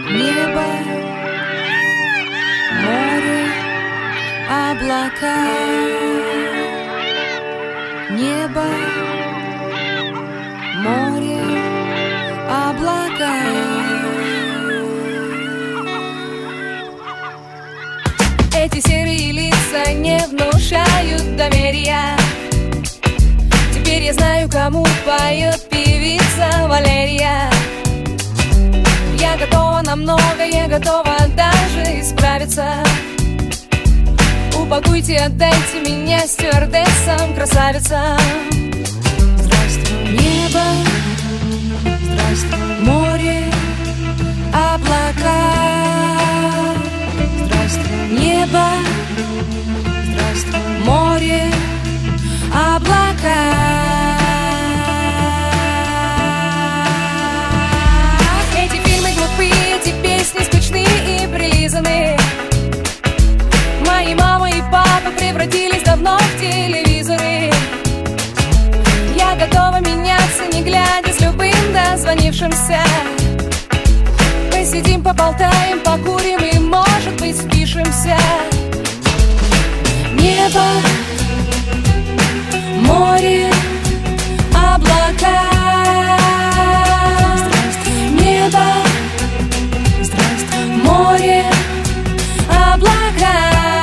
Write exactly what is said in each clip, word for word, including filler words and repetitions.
Небо, море, облака. Небо, море, облака. Эти серые лица не внушают доверия. Теперь я знаю, кому поет певица Валерия. Я готова на многое, готова даже исправиться. Упакуйте, отдайте меня стюардессам, красавицам. Здравствуй, небо, здравствуй, море, облака. Здравствуй, небо, здравствуй, море, облака. Эти фильмы глупые, эти песни скучные и прилизанные. Мои мама и папа превратились давно в телевизоры. Я готова меняться, не глядя, с любым дозвонившимся. Посидим, поболтаем, покурим и, может быть, спишемся. Небо, море, облака. Здравствуй, небо, здравствуй, море, облака.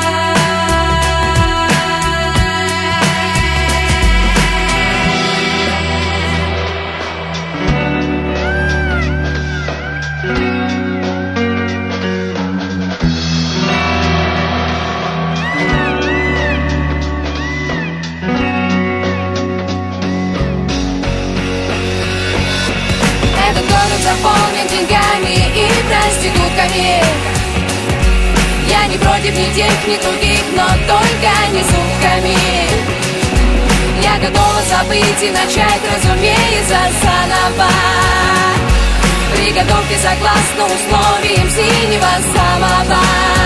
Заполнен деньгами и проститутками. Я не против ни тех, ни других, но только не сутками. Я готова забыть и начать, разумеется, заново. Приготовьте согласно условиям синего самого.